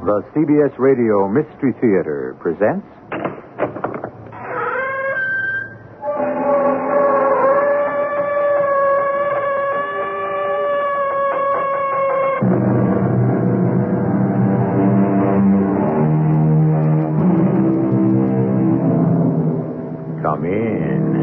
The CBS Radio Mystery Theater presents... Come in.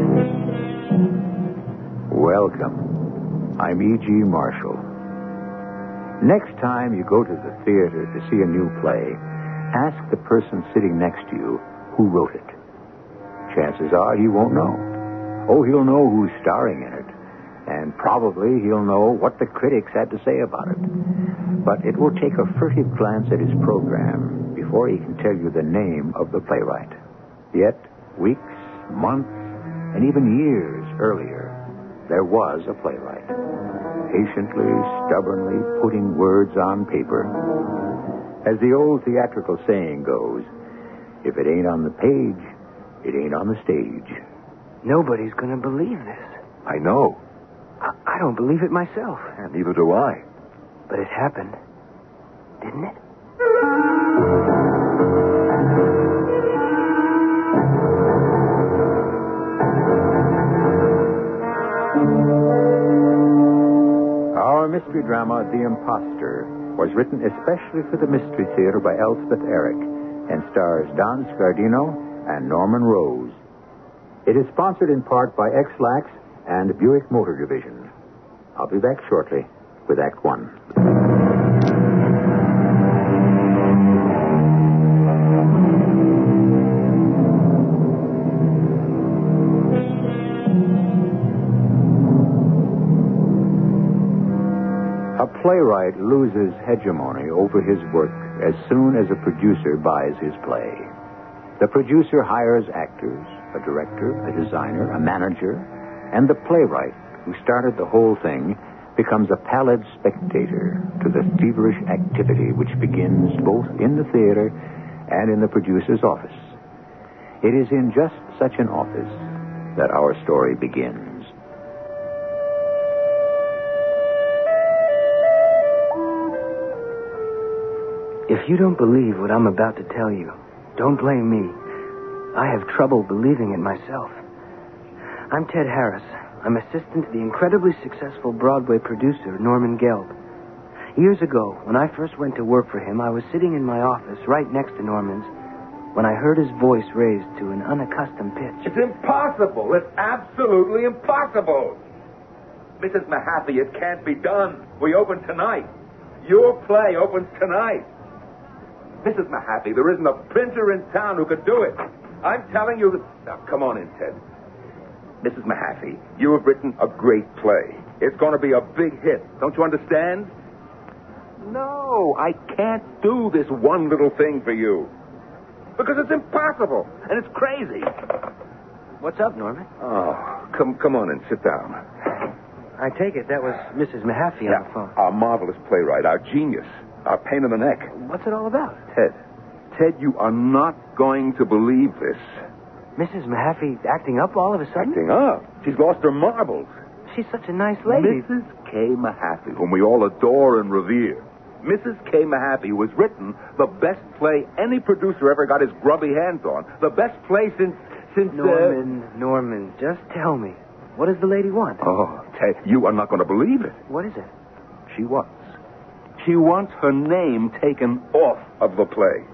Welcome. I'm E.G. Marshall. Next time you go to the theater to see a new play, ask the person sitting next to you who wrote it. Chances are he won't know. Oh, he'll know who's starring in it. And probably he'll know what the critics had to say about it. But it will take a furtive glance at his program before he can tell you the name of the playwright. Yet, weeks, months, and even years earlier, there was a playwright. Patiently, stubbornly putting words on paper. As the old theatrical saying goes, if it ain't on the page, it ain't on the stage. Nobody's going to believe this. I know. I don't believe it myself. And neither do I. But it happened, didn't it? Our mystery drama, The Imposter, was written especially for the Mystery Theater by Elspeth Eric and stars Don Scardino and Norman Rose. It is sponsored in part by X-Lax and Buick Motor Division. I'll be back shortly with Act One. A playwright loses hegemony over his work as soon as a producer buys his play. The producer hires actors, a director, a designer, a manager, and the playwright, who started the whole thing, becomes a pallid spectator to the feverish activity which begins both in the theater and in the producer's office. It is in just such an office that our story begins. If you don't believe what I'm about to tell you, don't blame me. I have trouble believing it myself. I'm Ted Harris. I'm assistant to the incredibly successful Broadway producer, Norman Gelb. Years ago, when I first went to work for him, I was sitting in my office right next to Norman's when I heard his voice raised to an unaccustomed pitch. It's impossible. It's absolutely impossible. Mrs. Mahaffey, it can't be done. We open tonight. Your play opens tonight. Mrs. Mahaffey, there isn't a printer in town who could do it. I'm telling you that... Now, come on in, Ted. Mrs. Mahaffey, you have written a great play. It's going to be a big hit. Don't you understand? No, I can't do this one little thing for you. Because it's impossible, and it's crazy. What's up, Norman? Oh, come on in, sit down. I take it that was Mrs. Mahaffey on the phone. Our marvelous playwright, our genius, our pain in the neck. What's it all about? Ted, you are not going to believe this. Mrs. Mahaffey acting up all of a sudden? Acting up? She's lost her marbles. She's such a nice lady. Mrs. K. Mahaffey, whom we all adore and revere. Mrs. K. Mahaffey, who has written the best play any producer ever got his grubby hands on. The best play since Norman, just tell me. What does the lady want? Oh, Ted, you are not going to believe it. What is it? She wants her name taken off of the play.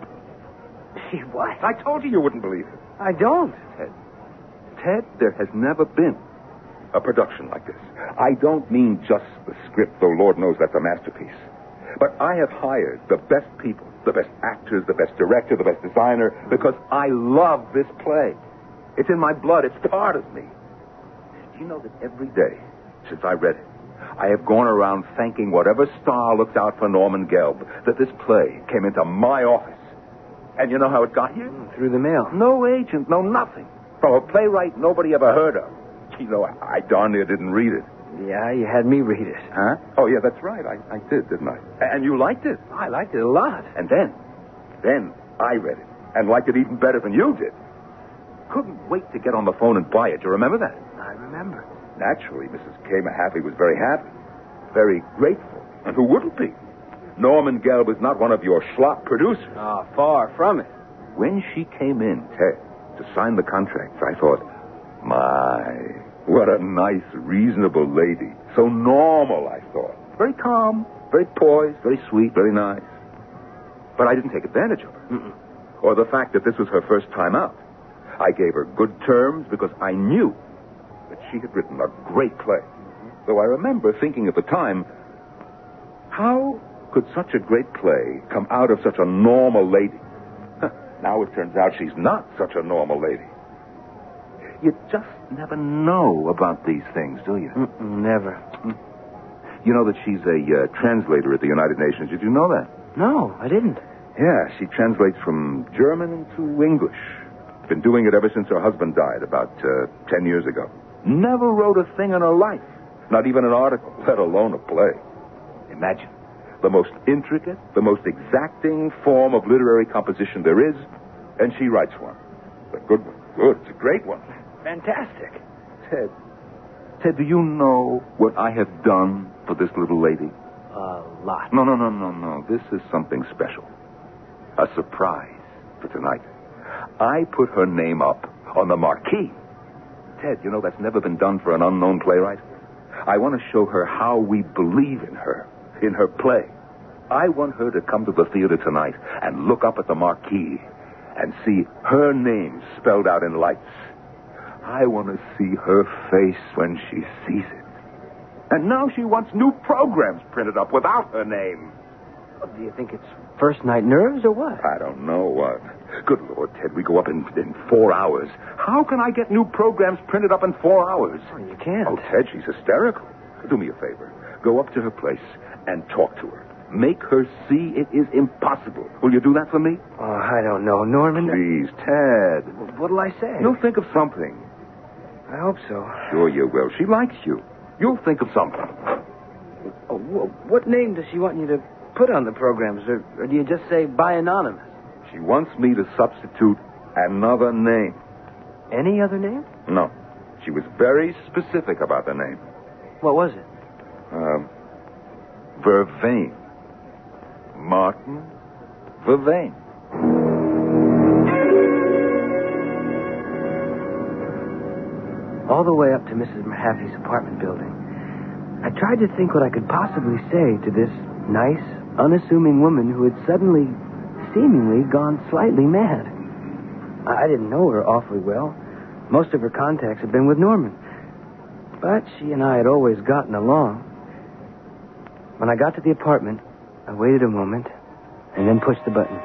She what? I told you wouldn't believe it. I don't. Ted, there has never been a production like this. I don't mean just the script, though Lord knows that's a masterpiece. But I have hired the best people, the best actors, the best director, the best designer, because I love this play. It's in my blood. It's part of me. Do you know that every day since I read it, I have gone around thanking whatever star looks out for Norman Gelb that this play came into my office. And you know how it got here? Through the mail. No agent, no nothing. From a playwright nobody ever heard of. You know, I darn near didn't read it. Yeah, you had me read it. Huh? Oh, yeah, that's right. I did, didn't I? And you liked it. I liked it a lot. And then I read it and liked it even better than you did. Couldn't wait to get on the phone and buy it. Do you remember that? I remember. Naturally, Mrs. K. Mahaffey was very happy, very grateful. And who wouldn't be? Norman Gelb is not one of your schlop producers. Oh, far from it. When she came in, Ted, to sign the contracts, I thought, my, what a nice, reasonable lady. So normal, I thought. Very calm, very poised, very sweet, very nice. But I didn't take advantage of her. Mm-mm. Or the fact that this was her first time out. I gave her good terms because I knew that she had written a great play. Though I remember thinking at the time, how could such a great play come out of such a normal lady? Now it turns out she's not such a normal lady. You just never know about these things, do you? Never. You know that she's a translator at the United Nations. Did you know that? No, I didn't. Yeah, she translates from German into English. Been doing it ever since her husband died about 10 years ago. Never wrote a thing in her life. Not even an article, let alone a play. Imagine. The most intricate, the most exacting form of literary composition there is, and she writes one. It's a good one. Good. It's a great one. Fantastic. Ted, do you know what I have done for this little lady? A lot. No. This is something special. A surprise for tonight. I put her name up on the marquee. Ted, you know that's never been done for an unknown playwright. I want to show her how we believe in her play. I want her to come to the theater tonight and look up at the marquee and see her name spelled out in lights. I want to see her face when she sees it. And now she wants new programs printed up without her name. Do you think it's first night nerves or what? I don't know what. Good Lord, Ted, we go up in 4 hours. How can I get new programs printed up in 4 hours? Oh, you can't. Oh, Ted, she's hysterical. Do me a favor. Go up to her place and talk to her. Make her see it is impossible. Will you do that for me? Oh, I don't know, Norman. Please, Ted. What'll I say? You'll think of something. I hope so. Sure you will. She likes you. You'll think of something. Oh, what name does she want you to put on the programs? Or do you just say by anonymous? She wants me to substitute another name. Any other name? No. She was very specific about the name. What was it? Vervain. Martin Vervain. All the way up to Mrs. Mahaffey's apartment building, I tried to think what I could possibly say to this nice, unassuming woman who had suddenly, seemingly gone slightly mad. I didn't know her awfully well. Most of her contacts had been with Norman. But she and I had always gotten along. When I got to the apartment, I waited a moment and then pushed the button.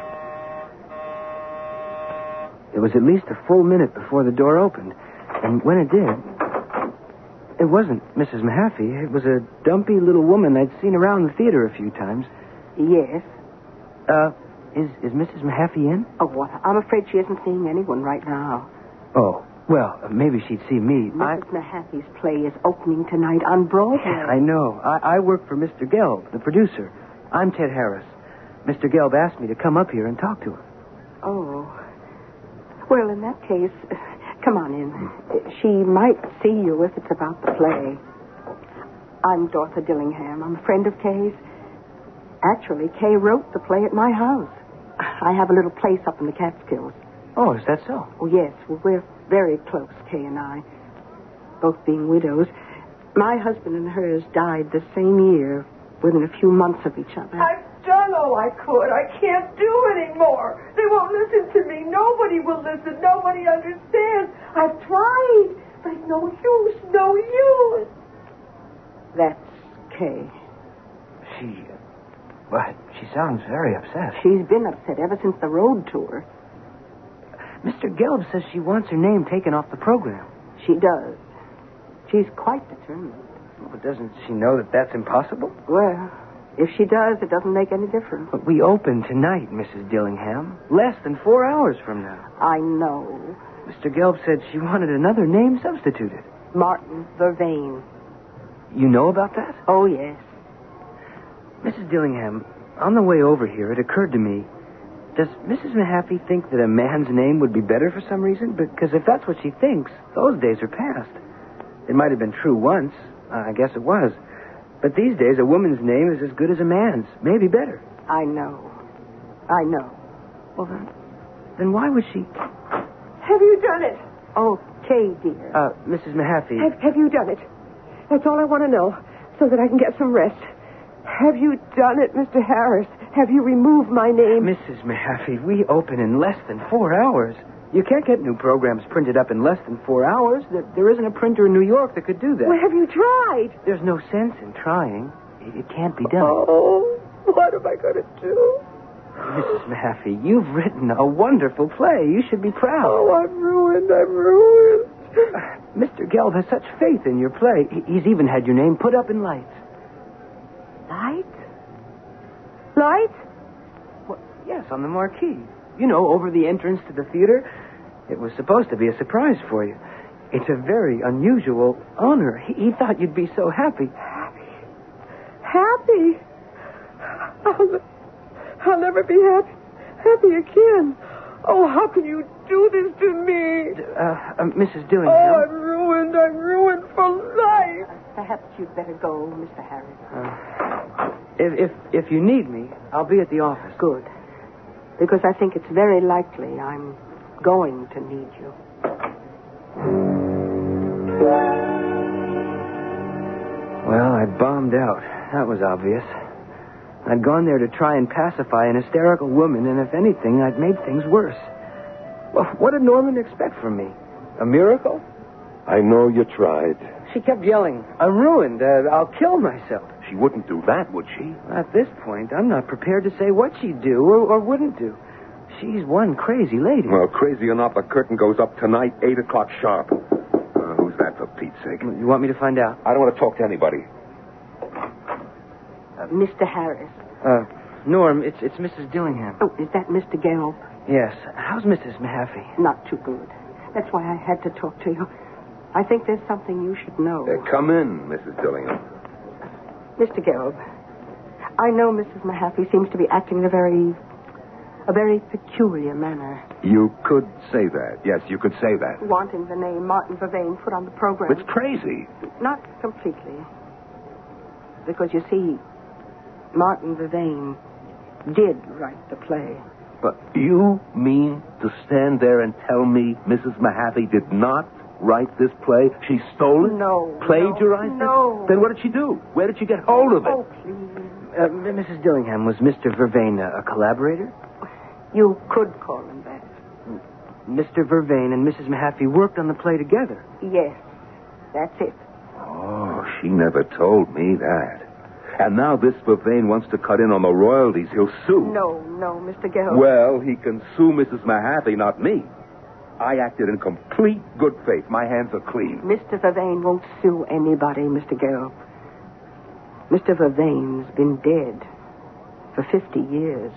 It was at least a full minute before the door opened. And when it did, it wasn't Mrs. Mahaffey. It was a dumpy little woman I'd seen around the theater a few times. Yes. Is Mrs. Mahaffey in? Oh, what? I'm afraid she isn't seeing anyone right now. Oh, well, maybe she'd see me. Mrs. Mahaffey's play is opening tonight on Broadway. I know. I work for Mr. Gelb, the producer. I'm Ted Harris. Mr. Gelb asked me to come up here and talk to her. Oh. Well, in that case, come on in. She might see you if it's about the play. I'm Dorothy Dillingham. I'm a friend of Kay's. Actually, Kay wrote the play at my house. I have a little place up in the Catskills. Oh, is that so? Oh, yes. Well, we're very close, Kay and I. Both being widows. My husband and hers died the same year, within a few months of each other. I've done all I could. I can't do anymore. They won't listen to me. Nobody will listen. Nobody understands. I've tried, but it's no use. No use. That's Kay. She sounds very upset. She's been upset ever since the road tour. Mr. Gelb says she wants her name taken off the program. She does. She's quite determined. But doesn't she know that that's impossible? Well, if she does, it doesn't make any difference. But we open tonight, Mrs. Dillingham. Less than 4 hours from now. I know. Mr. Gelb said she wanted another name substituted. Martin Vervain. You know about that? Oh, yes. Mrs. Dillingham, on the way over here, it occurred to me, does Mrs. Mahaffey think that a man's name would be better for some reason? Because if that's what she thinks, those days are past. It might have been true once. I guess it was. But these days, a woman's name is as good as a man's, maybe better. I know. Well, then why was she... Have you done it? Okay, dear. Mrs. Mahaffey. Have you done it? That's all I want to know, so that I can get some rest. Have you done it, Mr. Harris? Have you removed my name? Mrs. Mahaffey, we open in less than 4 hours. You can't get new programs printed up in less than 4 hours. There isn't a printer in New York that could do that. Well, have you tried? There's no sense in trying. It can't be done. Oh, what am I going to do? Mrs. Mahaffey, you've written a wonderful play. You should be proud. Oh, I'm ruined. Mr. Gelb has such faith in your play. He's even had your name put up in lights. Lights? Lights? Well, yes, on the marquee. You know, over the entrance to the theater. It was supposed to be a surprise for you. It's a very unusual honor. He thought you'd be so happy. Happy? I'll never be happy again. Oh, how can you do this to me? Mrs. Dillingham. Oh, I'm ruined for life. Perhaps you'd better go, Mr. Harris. If you need me, I'll be at the office. Good. Because I think it's very likely I'm going to need you. Well, I bombed out. That was obvious. I'd gone there to try and pacify an hysterical woman, and if anything, I'd made things worse. Well, what did Norman expect from me? A miracle? I know you tried. She kept yelling, I'm ruined. I'll kill myself. She wouldn't do that, would she? At this point, I'm not prepared to say what she'd do or wouldn't do. She's one crazy lady. Well, crazy enough, the curtain goes up tonight, 8 o'clock sharp. Who's that, for Pete's sake? You want me to find out? I don't want to talk to anybody. Mr. Harris. Norm, it's Mrs. Dillingham. Oh, is that Mr. Gelb? Yes. How's Mrs. Mahaffey? Not too good. That's why I had to talk to you. I think there's something you should know. Come in, Mrs. Dillingham. Mr. Gelb, I know Mrs. Mahaffey seems to be acting in a very peculiar manner. You could say that. Yes, you could say that. Wanting the name Martin Vervain put on the program. It's crazy. Not completely. Because, you see, Martin Vervain did write the play. But you mean to stand there and tell me Mrs. Mahaffey did not write this play? She stole it? No. Plagiarized it? No. Then what did she do? Where did she get hold of it? Oh, please. Mrs. Dillingham, was Mr. Vervain a collaborator? You could call him that. Mr. Vervain and Mrs. Mahaffey worked on the play together. Yes, that's it. Oh, she never told me that. And now this Vervain wants to cut in on the royalties. He'll sue. No, Mr. Gelb. Well, he can sue Mrs. Mahaffey, not me. I acted in complete good faith. My hands are clean. Mr. Vervain won't sue anybody, Mr. Gelb. Mr. Vervain's been dead for 50 years.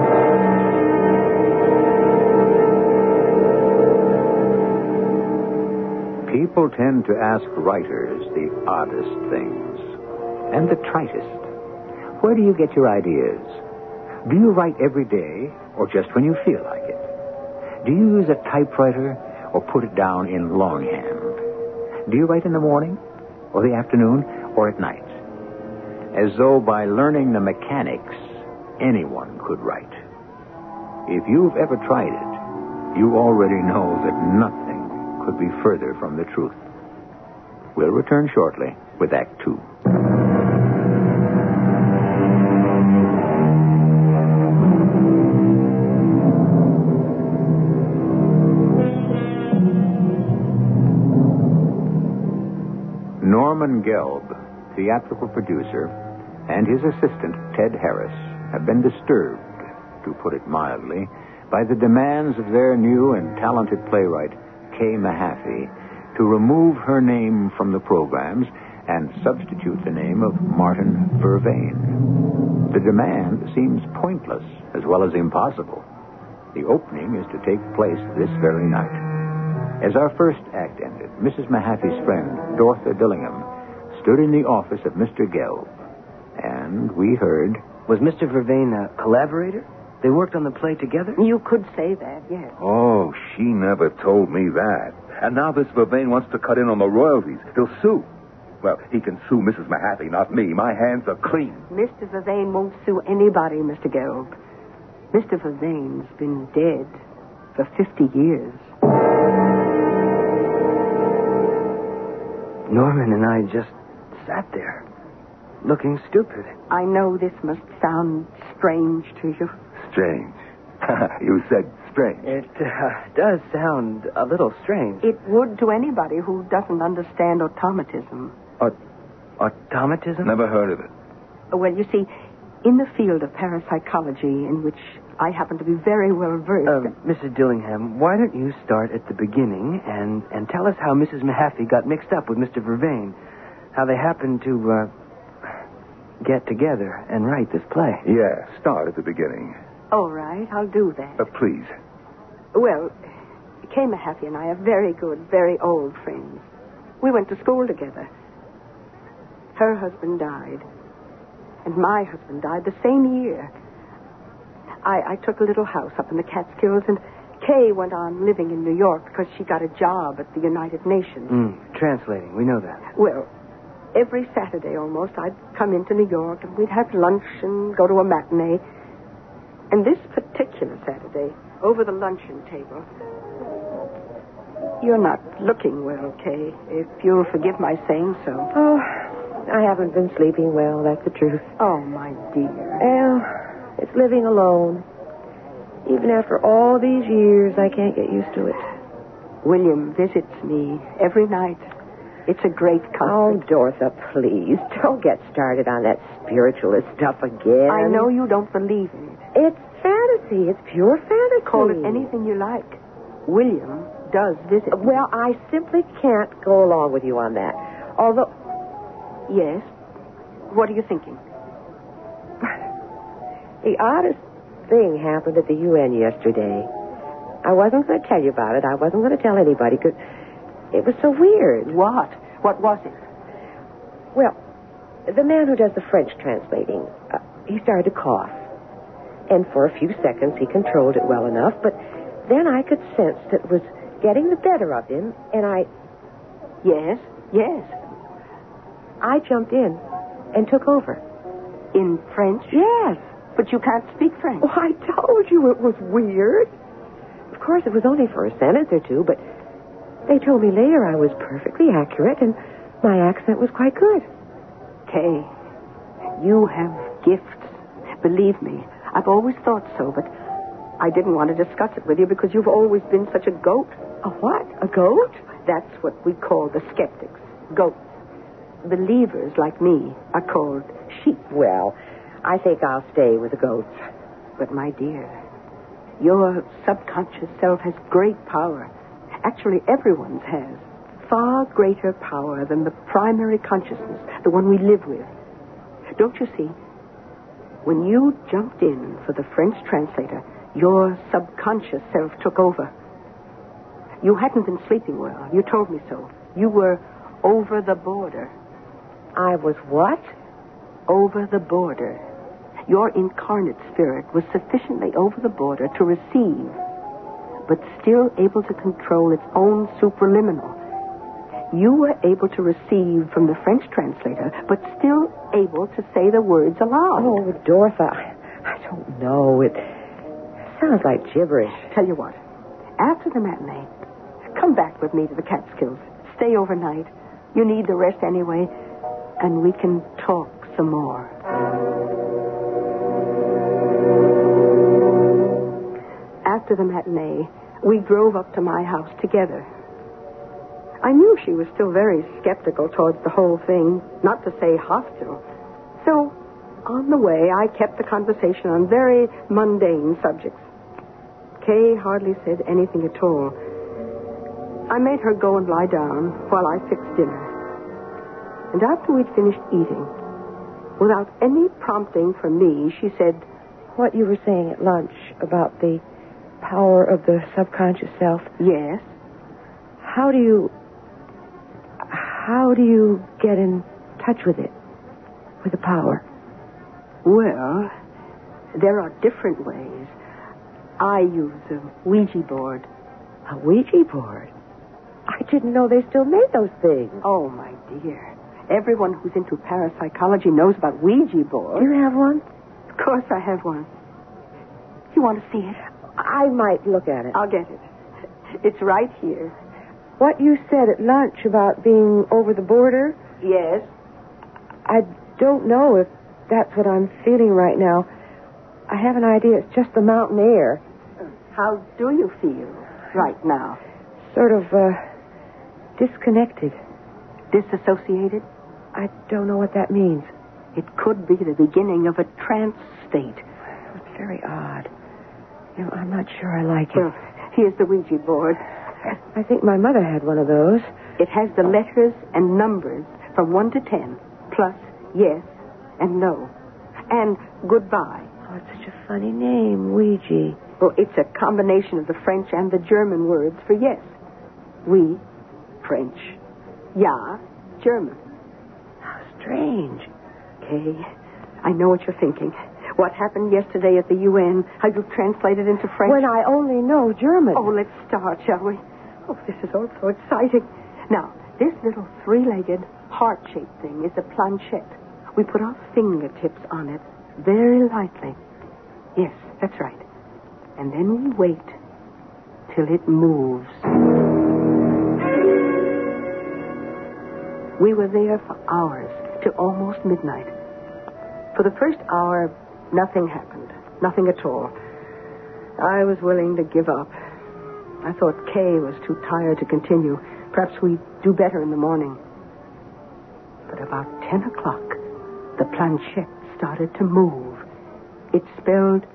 People tend to ask writers the oddest things and the tritest. Where do you get your ideas? Do you write every day or just when you feel like it? Do you use a typewriter or put it down in longhand? Do you write in the morning or the afternoon or at night? As though by learning the mechanics, anyone could write. If you've ever tried it, you already know that nothing could be further from the truth. We'll return shortly with Act 2. Norman Gelb, theatrical producer, and his assistant, Ted Harris, have been disturbed, to put it mildly, by the demands of their new and talented playwright, Kay Mahaffey, to remove her name from the programs and substitute the name of Martin Vervain. The demand seems pointless as well as impossible. The opening is to take place this very night. As our first act ended, Mrs. Mahaffey's friend, Dorothy Dillingham, stood in the office of Mr. Gelb, and we heard... Was Mr. Vervain a collaborator? They worked on the play together? You could say that, yes. Oh, she never told me that. And now this Vervain wants to cut in on the royalties. He'll sue. Well, he can sue Mrs. Mahaffey, not me. My hands are clean. Mr. Vervain won't sue anybody, Mr. Gelb. Mr. Vervain's been dead for 50 years. Norman and I just sat there, looking stupid. I know this must sound strange to you. Strange. You said strange. It does sound a little strange. It would to anybody who doesn't understand automatism. Automatism? Never heard of it. Well, you see, in the field of parapsychology, in which I happen to be very well versed... Mrs. Dillingham, why don't you start at the beginning and tell us how Mrs. Mahaffey got mixed up with Mr. Vervain, how they happened to get together and write this play. Yeah, start at the beginning. All right, I'll do that. Please. Well, Kay Mahaffey and I are very good, very old friends. We went to school together. Her husband died, and my husband died the same year. I took a little house up in the Catskills, and Kay went on living in New York because she got a job at the United Nations. Translating, we know that. Well, every Saturday almost, I'd come into New York, and we'd have lunch and go to a matinee. And this particular Saturday, over the luncheon table... You're not looking well, Kay, if you'll forgive my saying so. Oh, I haven't been sleeping well, that's the truth. Oh, my dear. Well, it's living alone. Even after all these years, I can't get used to it. William visits me every night. It's a great Oh, comfort. Dorotha, please, don't get started on that spiritualist stuff again. I know you don't believe in it. It's fantasy. It's pure fantasy. Call it anything you like. William does visit me. Well, I simply can't go along with you on that. Although... Yes? What are you thinking? The oddest thing happened at the UN yesterday. I wasn't going to tell you about it. I wasn't going to tell anybody because it was so weird. What? What was it? Well, the man who does the French translating, he started to cough. And for a few seconds, he controlled it well enough, but then I could sense that it was getting the better of him, and I... Yes, yes. I jumped in and took over. In French? Yes. But you can't speak French. Oh, I told you it was weird. Of course, it was only for a sentence or two, but they told me later I was perfectly accurate, and my accent was quite good. Kay, you have gifts. Believe me, I've always thought so, but I didn't want to discuss it with you because you've always been such a goat. A what? A goat? That's what we call the skeptics. Goats. Believers like me are called sheep. Well, I think I'll stay with the goats. But, my dear, your subconscious self has great power. Actually, everyone's has. Far greater power than the primary consciousness, the one we live with. Don't you see? When you jumped in for the French translator, your subconscious self took over. You hadn't been sleeping well. You told me so. You were over the border. I was what? Over the border. Your incarnate spirit was sufficiently over the border to receive, but still able to control its own supraliminal. You were able to receive from the French translator, but still able to say the words aloud. Oh, Dorotha, I don't know. It sounds like gibberish. Tell you what, after the matinee, come back with me to the Catskills. Stay overnight. You need the rest anyway, and we can talk some more. After the matinee, we drove up to my house together. I knew she was still very skeptical towards the whole thing, not to say hostile. So, on the way, I kept the conversation on very mundane subjects. Kay hardly said anything at all. I made her go and lie down while I fixed dinner. And after we'd finished eating, without any prompting from me, she said, What you were saying at lunch about the power of the subconscious self. Yes? How do you get in touch with it? With the power? Well, there are different ways. I use a Ouija board. A Ouija board? I didn't know they still made those things. Oh, my dear. Everyone who's into parapsychology knows about Ouija boards. Do you have one? Of course I have one. You want to see it? I might look at it. I'll get it. It's right here. What you said at lunch about being over the border, Yes? I don't know if that's what I'm feeling right now. I have an idea it's just the mountain air. How do you feel right now? Sort of, disconnected. Disassociated? I don't know what that means. It could be the beginning of a trance state. It's very odd. You know, I'm not sure I like it. Well, here's the Ouija board. I think my mother had one of those. It has the letters and numbers from 1 to 10, plus yes and no, and goodbye. Oh, it's such a funny name, Ouija. Well, it's a combination of the French and the German words for yes. Oui, French. Ja, German. How strange. Kay, I know what you're thinking. What happened yesterday at the UN, how you translated into French. When I only know German. Oh, let's start, shall we? Oh, this is all so exciting. Now, this little three-legged, heart-shaped thing is a planchette. We put our fingertips on it very lightly. Yes, that's right. And then we wait till it moves. We were there for hours, till almost midnight. For the first hour, nothing happened. Nothing at all. I was willing to give up. I thought Kay was too tired to continue. Perhaps we'd do better in the morning. But about 10 o'clock, the planchette started to move. It spelled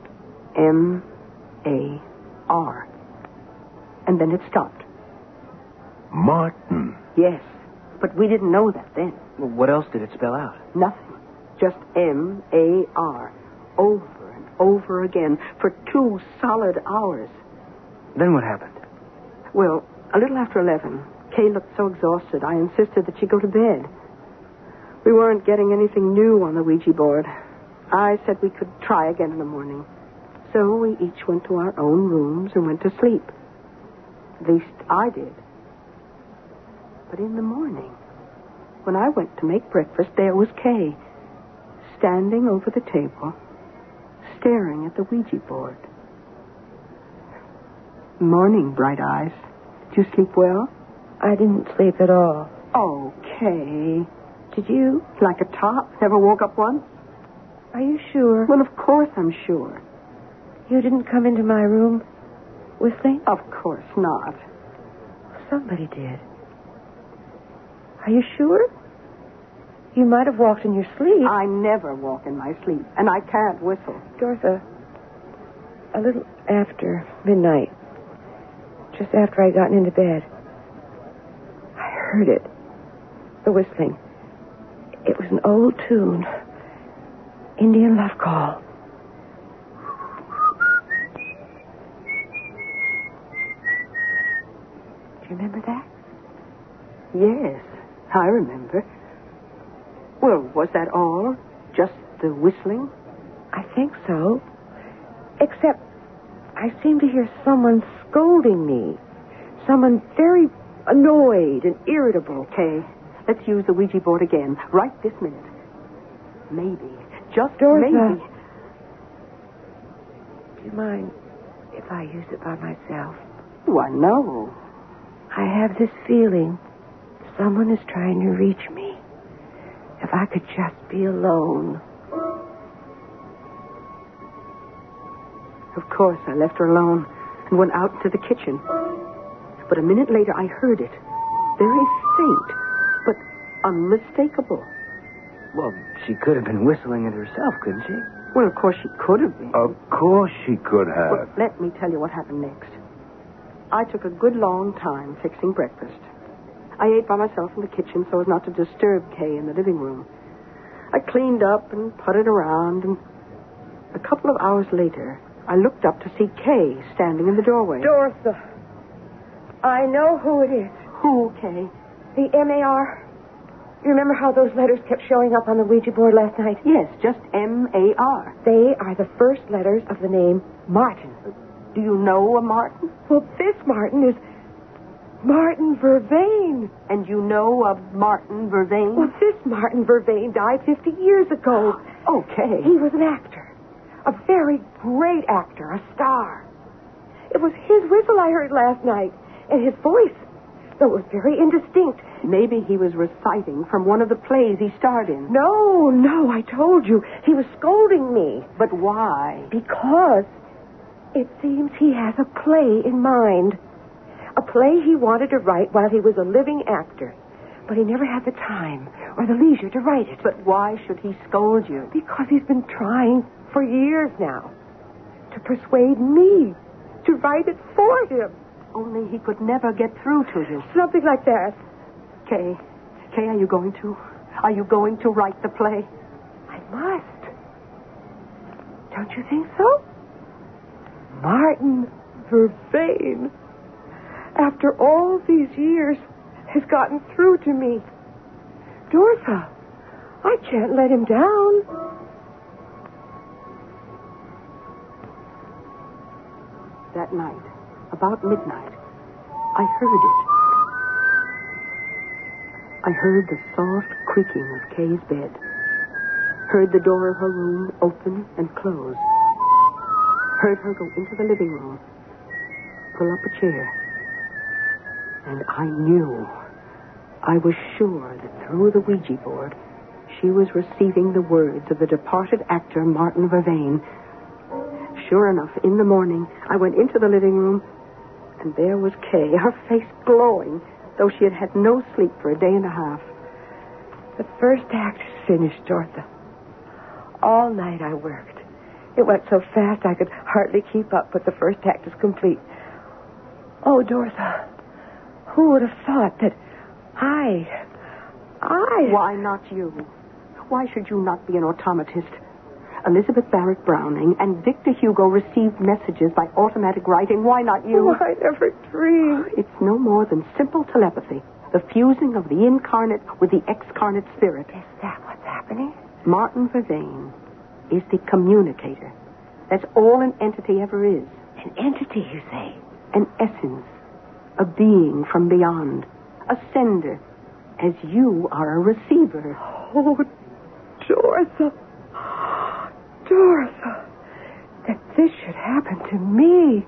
M-A-R. And then it stopped. Martin. Yes, but we didn't know that then. Well, what else did it spell out? Nothing. Just M-A-R. Over and over again for 2 solid hours. Then what happened? Well, a little after 11, Kay looked so exhausted, I insisted that she go to bed. We weren't getting anything new on the Ouija board. I said we could try again in the morning. So we each went to our own rooms and went to sleep. At least I did. But in the morning, when I went to make breakfast, there was Kay, standing over the table, staring at the Ouija board. Morning, Bright Eyes. Did you sleep well? I didn't sleep at all. Okay. Did you? Like a top? Never woke up once? Are you sure? Well, of course I'm sure. You didn't come into my room whistling? Of course not. Somebody did. Are you sure? You might have walked in your sleep. I never walk in my sleep, and I can't whistle. Dorotha, a little after midnight, just after I'd gotten into bed, I heard it. The whistling. It was an old tune. Indian love call. Do you remember that? Yes, I remember. Well, was that all? Just the whistling? I think so. Except I seem to hear someone scolding me. Someone very annoyed and irritable. Okay, let's use the Ouija board again, right this minute. Maybe, just Dorotha, maybe. do you mind if I use it by myself? Why, no. I have this feeling someone is trying to reach me. If I could just be alone. Of course, I left her alone and went out to the kitchen. But a minute later, I heard it. Very faint, but unmistakable. Well, she could have been whistling it herself, couldn't she? Well, of course, she could have been. Of course she could have. Well, let me tell you what happened next. I took a good long time fixing breakfast. I ate by myself in the kitchen so as not to disturb Kay in the living room. I cleaned up and putted around, and a couple of hours later, I looked up to see Kay standing in the doorway. Dorotha, I know who it is. Who, Kay? The M-A-R. You remember how those letters kept showing up on the Ouija board last night? Yes, just M-A-R. They are the first letters of the name Martin. Do you know a Martin? Well, this Martin is... Martin Vervain. And you know of Martin Vervain? Well, this Martin Vervain died 50 years ago. Okay. He was an actor. A very great actor, a star. It was his whistle I heard last night, and his voice, though it was very indistinct. Maybe he was reciting from one of the plays he starred in. No, I told you. He was scolding me. But why? Because it seems he has a play in mind. A play he wanted to write while he was a living actor. But he never had the time or the leisure to write it. But why should he scold you? Because he's been trying for years now to persuade me to write it for him. Only he could never get through to you. Something like that. Kay, are you going to? Are you going to write the play? I must. Don't you think so? Martin Vervain, after all these years, has gotten through to me. Dorotha, I can't let him down. That night, about midnight, I heard it. I heard the soft creaking of Kay's bed. Heard the door of her room open and close. Heard her go into the living room, pull up a chair. And I knew, I was sure that through the Ouija board, she was receiving the words of the departed actor Martin Vervain. Sure enough, in the morning, I went into the living room, and there was Kay, her face glowing, though she had had no sleep for a day and a half. The first act is finished, Dorotha. All night I worked. It went so fast I could hardly keep up, but the first act is complete. Oh, Dorotha, who would have thought that I... Why not you? Why should you not be an automatist? Elizabeth Barrett Browning and Victor Hugo received messages by automatic writing. Why not you? Oh, I never dreamed. It's no more than simple telepathy. The fusing of the incarnate with the excarnate spirit. Is that what's happening? Martin Vervain is the communicator. That's all an entity ever is. An entity, you say? An essence. A being from beyond. A sender. As you are a receiver. Oh, Dorotha. Dorotha. That this should happen to me.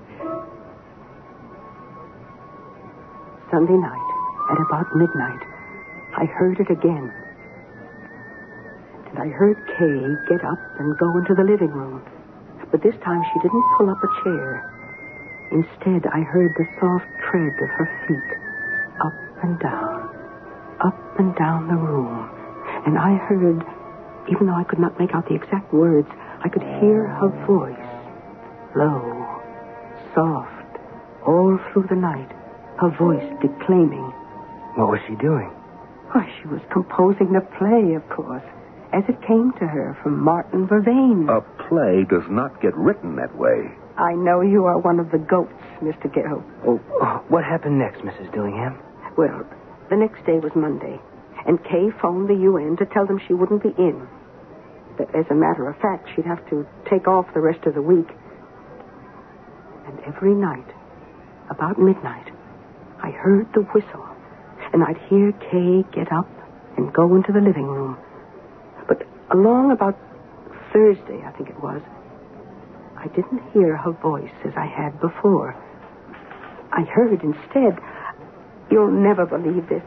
Sunday night, at about midnight, I heard it again. And I heard Kay get up and go into the living room. But this time she didn't pull up a chair. Instead, I heard the soft tread of her feet up and down the room. And I heard, even though I could not make out the exact words, I could hear her voice, low, soft, all through the night, her voice declaiming. What was she doing? Why, she was composing the play, of course, as it came to her from Martin Vervain. A play does not get written that way. I know you are one of the goats, Mr. Gale. Oh, what happened next, Mrs. Dillingham? Well, the next day was Monday, and Kay phoned the UN to tell them she wouldn't be in. That, as a matter of fact, she'd have to take off the rest of the week. And every night, about midnight, I heard the whistle, and I'd hear Kay get up and go into the living room. But along about Thursday, I think it was, I didn't hear her voice as I had before. I heard instead, you'll never believe this,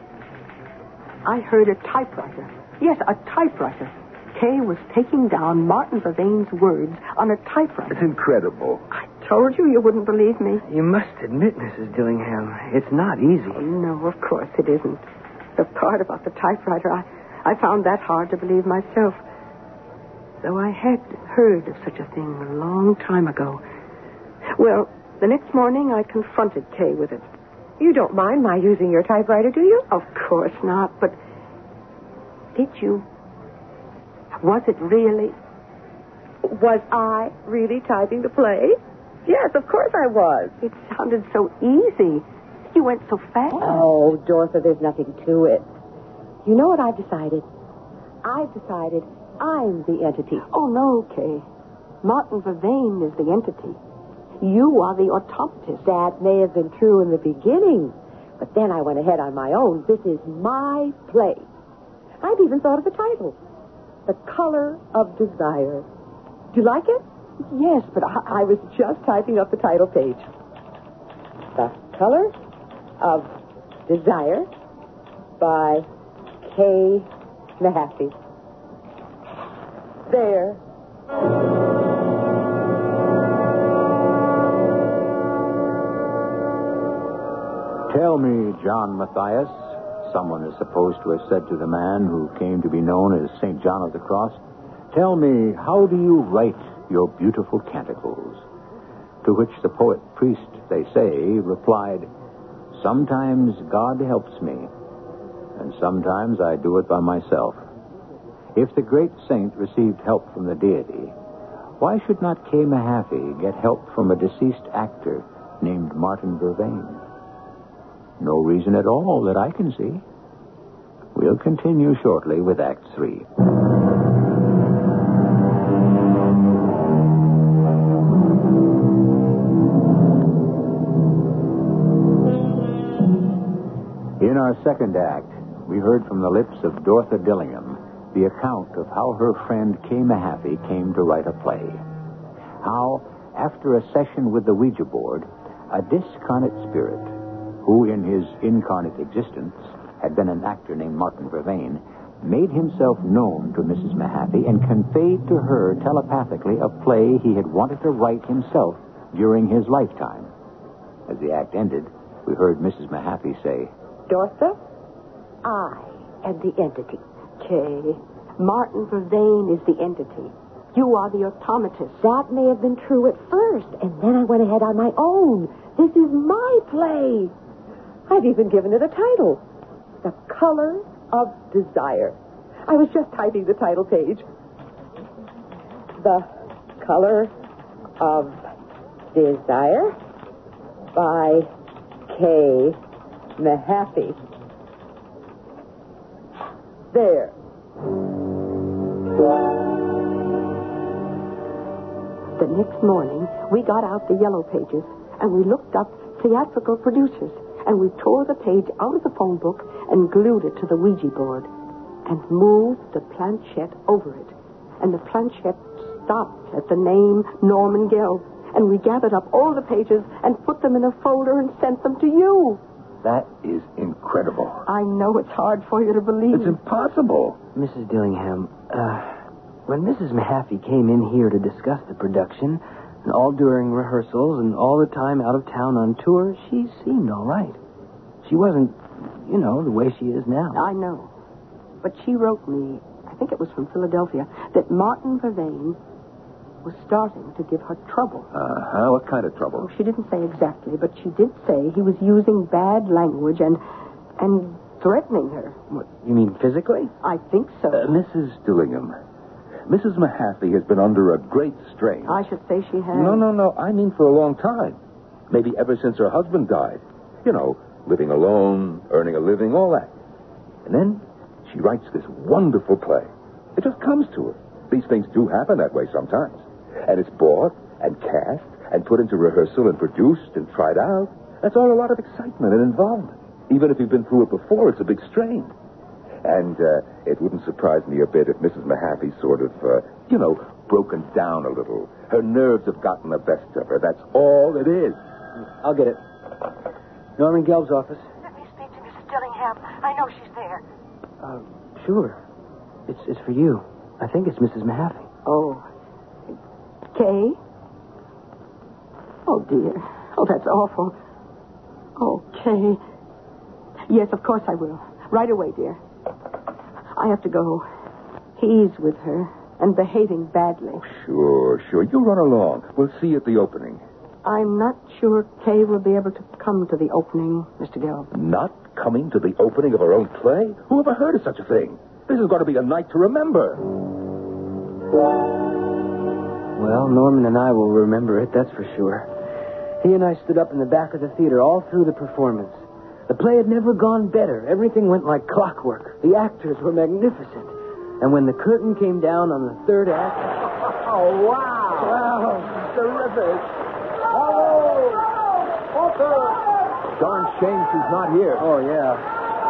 I heard a typewriter. Yes, a typewriter. Kay was taking down Martin Vervain's words on a typewriter. It's incredible. I told you wouldn't believe me. You must admit, Mrs. Dillingham, it's not easy. Oh, no, of course it isn't. The part about the typewriter, I found that hard to believe myself. Though I had heard of such a thing a long time ago. Well, the next morning I confronted Kay with it. You don't mind my using your typewriter, do you? Of course not, but did you? Was it really? Was I really typing the play? Yes, of course I was. It sounded so easy. You went so fast. Oh, Dorotha, there's nothing to it. You know what I've decided? I've decided I'm the entity. Oh, no, Kay. Martin Vervain is the entity. You are the automatist. That may have been true in the beginning, But then I went ahead on my own. This is my play. I've even thought of the title. The Color of Desire. Do you like it? Yes, but I was just typing up the title page. The Color of Desire by Kay Mahaffey. There. Tell me, John Matthias, someone is supposed to have said to the man who came to be known as St. John of the Cross, tell me, how do you write your beautiful canticles? To which the poet priest, they say, replied, sometimes God helps me, and sometimes I do it by myself. If the great saint received help from the deity, why should not Kay Mahaffey get help from a deceased actor named Martin Vervain? No reason at all that I can see. We'll continue shortly with Act 3. In our second act, we heard from the lips of Dorothy Dillingham the account of how her friend Kay Mahaffey came to write a play. How, after a session with the Ouija board, a discarnate spirit, who in his incarnate existence had been an actor named Martin Vervain, made himself known to Mrs. Mahaffey and conveyed to her telepathically a play he had wanted to write himself during his lifetime. As the act ended, we heard Mrs. Mahaffey say, Dorothy, I am the entity. Kay, Martin Vervain is the entity. You are the automatist. That may have been true at first, and then I went ahead on my own. This is my play. I've even given it a title. The Color of Desire. I was just typing the title page. The Color of Desire by Kay Mahaffey. There. The next morning, we got out the yellow pages, and we looked up theatrical producers, and we tore the page out of the phone book and glued it to the Ouija board and moved the planchette over it. And the planchette stopped at the name Norman Gelb, and we gathered up all the pages and put them in a folder and sent them to you. That is incredible. I know it's hard for you to believe. It's impossible. Mrs. Dillingham, when Mrs. Mahaffey came in here to discuss the production, and all during rehearsals and all the time out of town on tour, she seemed all right. She wasn't, the way she is now. I know. But she wrote me, I think it was from Philadelphia, that Martin Vervain was starting to give her trouble. What kind of trouble? Oh, she didn't say exactly, but she did say he was using bad language and threatening her. What, you mean physically? I think so. Mrs. Dillingham, Mrs. Mahaffey has been under a great strain. I should say she has. No. I mean for a long time. Maybe ever since her husband died. Living alone, earning a living, all that. And then she writes this wonderful play. It just comes to her. These things do happen that way sometimes. And it's bought and cast and put into rehearsal and produced and tried out. That's all a lot of excitement and involvement. Even if you've been through it before, it's a big strain. And it wouldn't surprise me a bit if Mrs. Mahaffey's sort of, broken down a little. Her nerves have gotten the best of her. That's all it is. I'll get it. Norman Gelb's office. Let me speak to Mrs. Dillingham. I know she's there. Sure. It's for you. I think it's Mrs. Mahaffey. Oh. Kay? Oh, dear. Oh, that's awful. Oh, Kay. Yes, of course I will. Right away, dear. I have to go. He's with her and behaving badly. Oh, sure. You run along. We'll see you at the opening. I'm not sure Kay will be able to come to the opening, Mr. Gelb. Not coming to the opening of her own play? Who ever heard of such a thing? This is going to be a night to remember. Well, Norman and I will remember it, that's for sure. He and I stood up in the back of the theater all through the performance. The play had never gone better. Everything went like clockwork. The actors were magnificent. And when the curtain came down on the third act... Oh, wow. Wow, terrific. Bravo! Walter! Darn shame she's not here. Oh, yeah.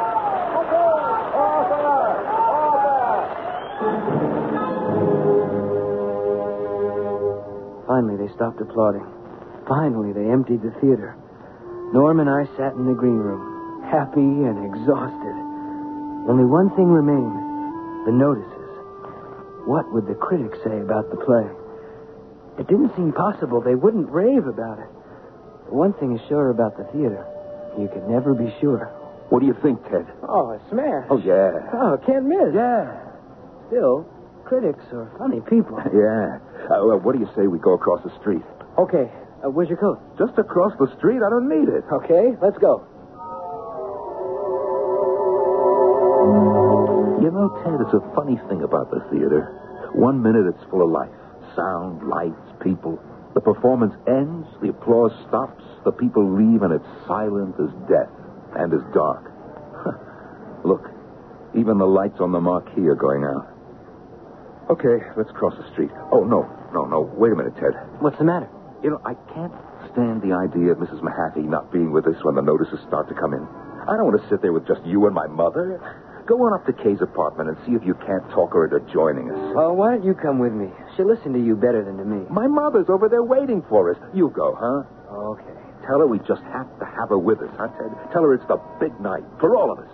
Finally, they stopped applauding. Finally, they emptied the theater. Norm and I sat in the green room, happy and exhausted. Only one thing remained, the notices. What would the critics say about the play? It didn't seem possible they wouldn't rave about it. But one thing is sure about the theater. You could never be sure. What do you think, Ted? Oh, a smash. Oh, yeah. Oh, can't miss. Yeah. Still, critics are funny people. Yeah. Well, what do you say we go across the street? Okay, where's your coat? Just across the street? I don't need it. Okay, let's go. You know, Ted, it's a funny thing about the theater. 1 minute it's full of life. Sound, lights, people. The performance ends, the applause stops, the people leave, and it's silent as death and as dark. Look, even the lights on the marquee are going out. Okay, let's cross the street. Oh, no. Wait a minute, Ted. What's the matter? You know, I can't stand the idea of Mrs. Mahaffey not being with us when the notices start to come in. I don't want to sit there with just you and my mother. Go on up to Kay's apartment and see if you can't talk her into joining us. Well, why don't you come with me? She'll listen to you better than to me. My mother's over there waiting for us. You go, huh? Okay. Tell her we just have to have her with us, huh, Ted? Tell her it's the big night for all of us.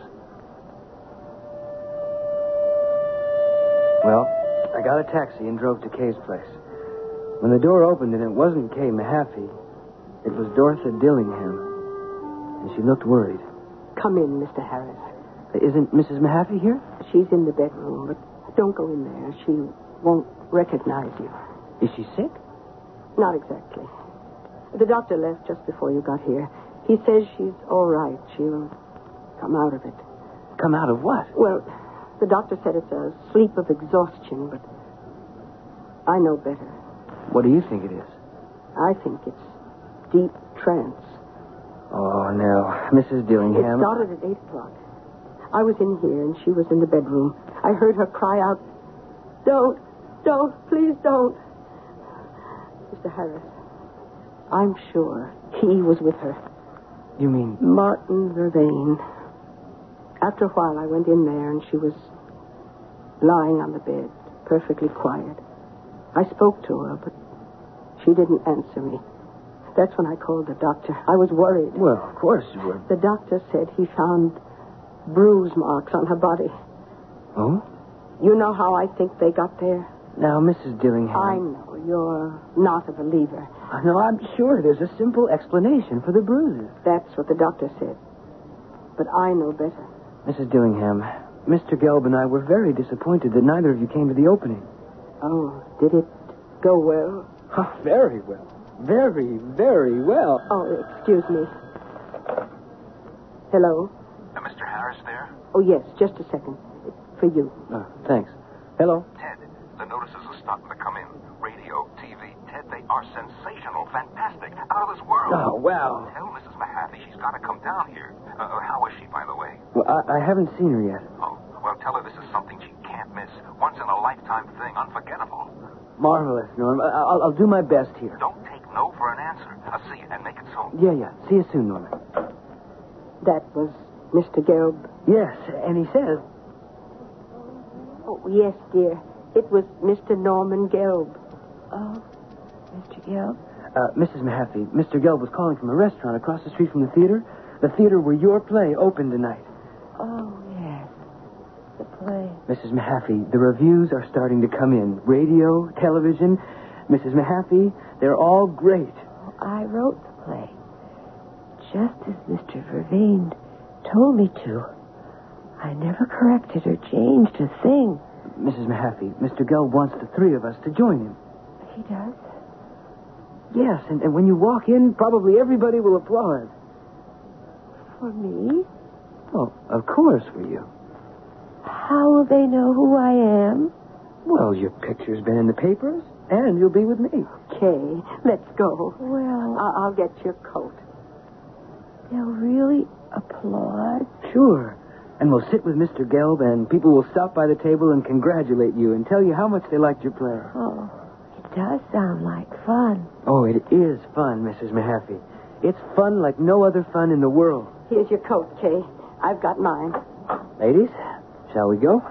Well, I got a taxi and drove to Kay's place. When the door opened and it wasn't Kay Mahaffey, it was Dorothy Dillingham. And she looked worried. Come in, Mr. Harris. Isn't Mrs. Mahaffey here? She's in the bedroom, but don't go in there. She won't recognize you. Is she sick? Not exactly. The doctor left just before you got here. He says she's all right. She'll come out of it. Come out of what? Well, the doctor said it's a sleep of exhaustion, but I know better. What do you think it is? I think it's deep trance. Oh, no. Mrs. Dillingham. It started at 8 o'clock. I was in here, and she was in the bedroom. I heard her cry out, Don't, please don't. Mr. Harris, I'm sure he was with her. You mean? Martin Vervain. After a while, I went in there, and she was lying on the bed, perfectly quiet. I spoke to her, but she didn't answer me. That's when I called the doctor. I was worried. Well, of course you were. The doctor said he found bruise marks on her body. Oh? You know how I think they got there? Now, Mrs. Dillingham. I know. You're not a believer. No, I'm sure there's a simple explanation for the bruises. That's what the doctor said. But I know better. Mrs. Dillingham, Mr. Gelb and I were very disappointed that neither of you came to the opening. Oh, did it go well? Oh, very well. Very, very well. Oh, excuse me. Hello? Mr. Harris there? Oh, yes, just a second. For you. Thanks. Hello? Ted, the notices are starting to come in. Radio, TV. Ted, they are sensational, fantastic, out of this world. Oh, wow. Tell Mrs. Mahaffey she's got to come down here. How is she, by the way? Well, I haven't seen her yet. Oh, well, tell her this is something she can't miss. Once in a lifetime thing, unforgettable. Marvelous, Norm. I'll do my best here. Don't take no for an answer. I'll see you and make it soon. Yeah. See you soon, Norman. That was Mr. Gelb. Yes, and he says... Oh, yes, dear. It was Mr. Norman Gelb. Oh, Mr. Gelb? Mrs. Mahaffey, Mr. Gelb was calling from a restaurant across the street from the theater. The theater where your play opened tonight. Oh, yes. The play. Mrs. Mahaffey, the reviews are starting to come in. Radio, television. Mrs. Mahaffey, they're all great. Oh, I wrote the play. Just as Mr. Vervain told me to. I never corrected or changed a thing. Mrs. Mahaffey, Mr. Gelb wants the three of us to join him. He does? Yes, and when you walk in, probably everybody will applaud. For me? Well, of course for you. How will they know who I am? Well, your picture's been in the papers, and you'll be with me. Okay, let's go. Well, I'll get your coat. they'll really applaud? Sure. And we'll sit with Mr. Gelb, and people will stop by the table and congratulate you and tell you how much they liked your play. Oh, it does sound like fun. Oh, it is fun, Mrs. Mahaffey. It's fun like no other fun in the world. Here's your coat, Kay. I've got mine. Ladies, shall we go?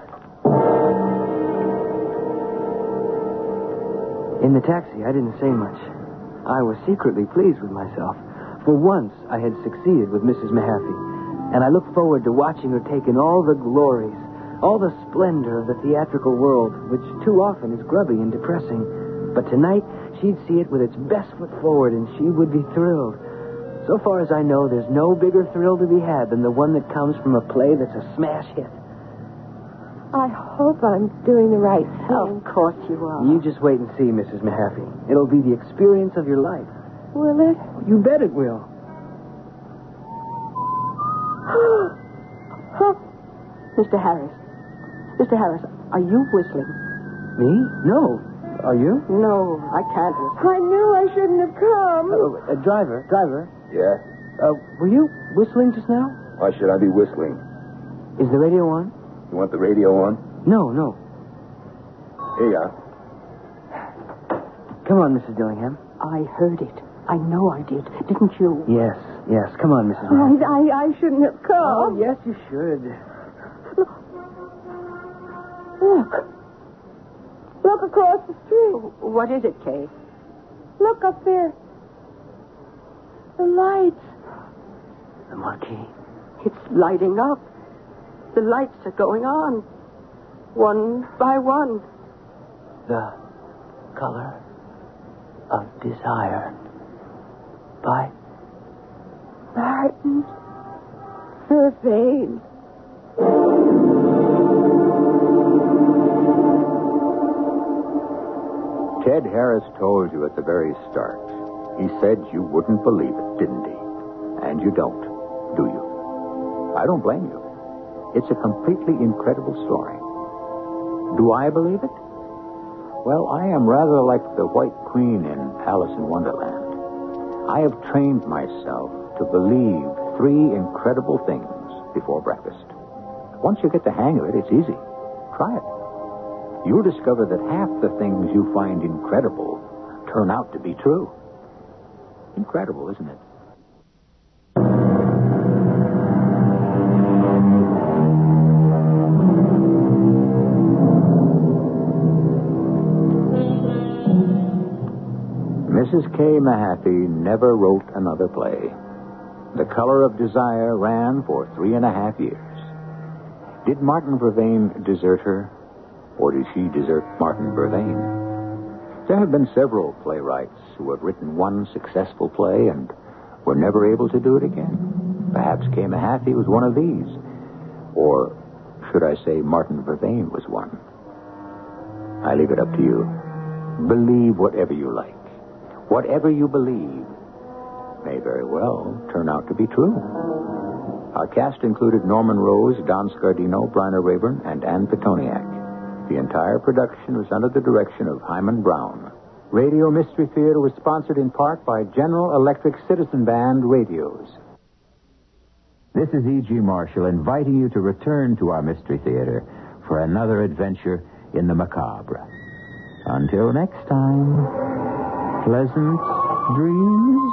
In the taxi, I didn't say much. I was secretly pleased with myself. For once, I had succeeded with Mrs. Mahaffey, and I looked forward to watching her take in all the glories, all the splendor of the theatrical world, which too often is grubby and depressing. But tonight, she'd see it with its best foot forward, and she would be thrilled. So far as I know, there's no bigger thrill to be had than the one that comes from a play that's a smash hit. I hope I'm doing the right thing. Of course you are. You just wait and see, Mrs. Mahaffey. It'll be the experience of your life. Will it? You bet it will. Mr. Harris. Mr. Harris, are you whistling? Me? No. Are you? No, I can't whistle. I knew I shouldn't have come. Driver. Yeah? Were you whistling just now? Why should I be whistling? Is the radio on? You want the radio on? No. Here you are. Come on, Mrs. Dillingham. I heard it. I know I did. Didn't you? Yes. Come on, Mrs. Mahaffey. I shouldn't have come. Oh, yes, you should. Look across the street. What is it, Kay? Look up there. The lights. The marquee. It's lighting up. The lights are going on. One by one. The Color of Desire. By Martin Vervain. Ted Harris told you at the very start. He said you wouldn't believe it, didn't he? And you don't, do you? I don't blame you. It's a completely incredible story. Do I believe it? Well, I am rather like the White Queen in Alice in Wonderland. I have trained myself to believe 3 incredible things before breakfast. Once you get the hang of it, it's easy. Try it. You'll discover that half the things you find incredible turn out to be true. Incredible, isn't it? Mrs. K. Mahaffey never wrote another play. The Color of Desire ran for 3.5 years. Did Martin Vervain desert her? Or did she desert Martin Vervain? There have been several playwrights who have written one successful play and were never able to do it again. Perhaps Kay Mahaffey was one of these. Or should I say Martin Vervain was one? I leave it up to you. Believe whatever you like. Whatever you believe may very well turn out to be true. Our cast included Norman Rose, Don Scardino, Bryna Rayburn, and Ann Petoniak. The entire production was under the direction of Hyman Brown. Radio Mystery Theater was sponsored in part by General Electric Citizen Band Radios. This is E.G. Marshall inviting you to return to our Mystery Theater for another adventure in the macabre. Until next time, pleasant dreams.